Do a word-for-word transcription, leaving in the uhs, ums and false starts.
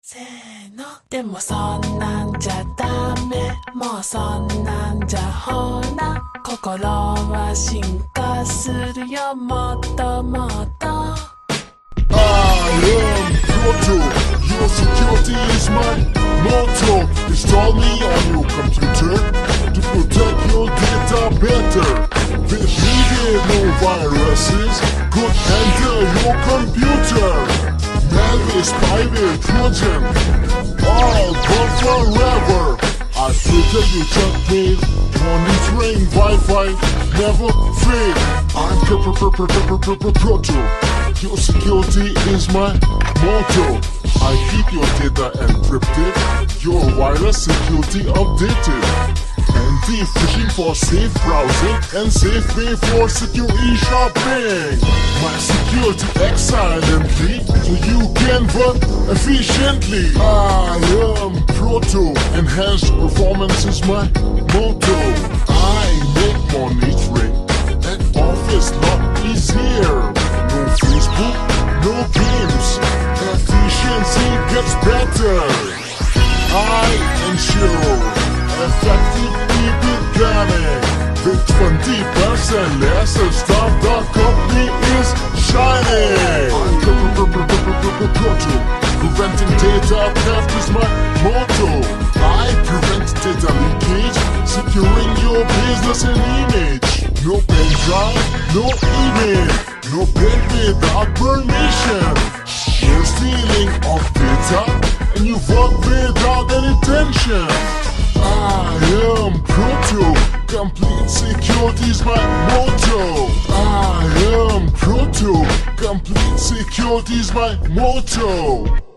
せーの。でもそんなんじゃダメ、もうそんなんじゃほら、心は進化するよ、もっともっと。 I am Proto, your security is my motto. Install me on your computer to protect your data better. With needed no viruses could enter your computer. Malware, spyware, trojan, all gone forever. I protect your junk mail, monitoring Wi-Fi, never fail. I'm Proto. Your security is my motto. I keep your data encrypted, your wireless security updated. Anti-phishing for safe browsing and safe pay for secure e-shopping. My security acts silently so you can work efficiently. I am Proto, enhanced performance is my motto. I make monitoring at office lot easier. No Facebook, no games, efficiency gets better. I ensure effective people planning. With twenty percent less staff, the company is shining. I'm Proto, preventing data theft is my motto. I prevent data leakage, securing your business and image. No pen drive, no email, no pen without permission. No stealing of data, and you work without any tension. I am Proto, complete security is my motto. I am Proto, complete security is my motto.